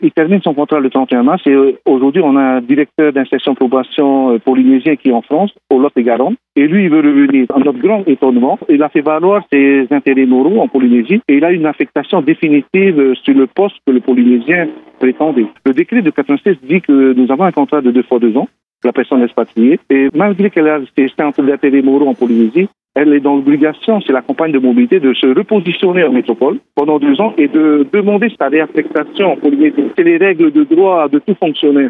Il termine son contrat le 31 mars et aujourd'hui, on a un directeur d'insertion probation polynésien qui est en France, au Lot-et-Garonne. Et lui, il veut revenir. À notre grand étonnement, il a fait valoir ses intérêts moraux en Polynésie et il a une affectation définitive sur le poste que le Polynésien prétendait. Le décret de 96 dit que nous avons un contrat de 2 fois 2 ans, la personne expatriée. Et malgré qu'elle a ses centres d'intérêts moraux en Polynésie, elle est dans l'obligation, c'est la campagne de mobilité, de se repositionner en métropole pendant 2 ans et de demander sa réaffectation en Polynésie. C'est les règles de droit de tout fonctionnaire.